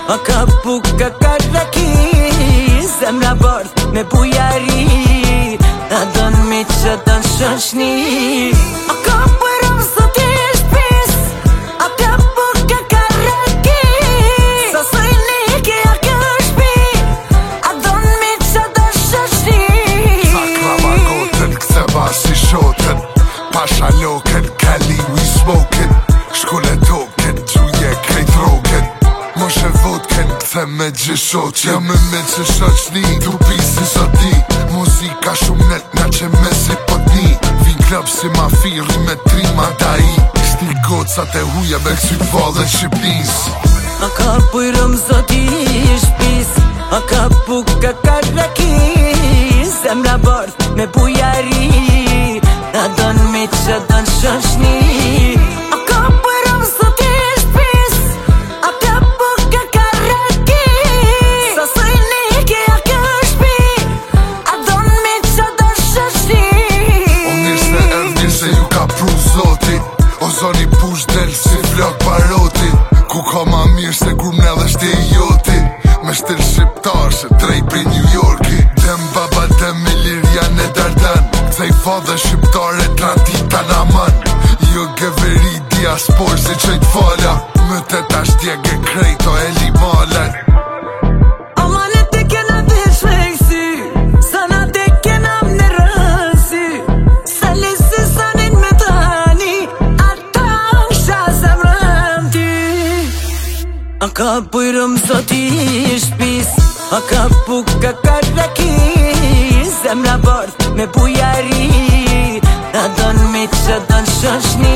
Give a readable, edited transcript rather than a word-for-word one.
A ka buka karaki, zemra bardh me bujari, a don mi që don shoshni. A ka përëm sot i shpis, a ka buka karaki, sa sojnike a ka shpi, a don mi që don shoshni. Saklava goten, ktheva si shoten, pasha loken, Cali we smoken, shkule token, gjuje krejt roken, moshe vodken, kthe me gjishot, jam me që shoqni, tu pisi zoti, muzika shumë net nga që me si potni, vin klub si ma firri me trima dai, stil gocat e huja me kësy valën Shqipnis. A ka pujrëm zoti i shpis, a ka buka karaki, zemra bardh me bujari, a don mi që don shoshni. A ka pujrëm zoti i shpis, a ka buka karaki, sa sojnike a ka shpi, a don mi që don shoshni. O mirë se erdhi se ju ka pru zoti, o zoni push del si vlog baroti, ku ka ma mirë se gurmne dhe shti i joti, me shtil shqiptar se drejt prej New Yorki, dem baba dem Ilirian e Dardan, kthej fadhe shqiptare Atlantika na man, jo geveri diaspor si qëjt fala, më të tash djege krejto e limalan. Aman e te kena vesh me kësi, sa na te kena më rësi, sa lisi sa nin me tani, ata sha zemrëm ti. A ka pujrëm zoti i shpis, a ka buka karaki, zemra bardh me bujari, a don mi që don shoshni.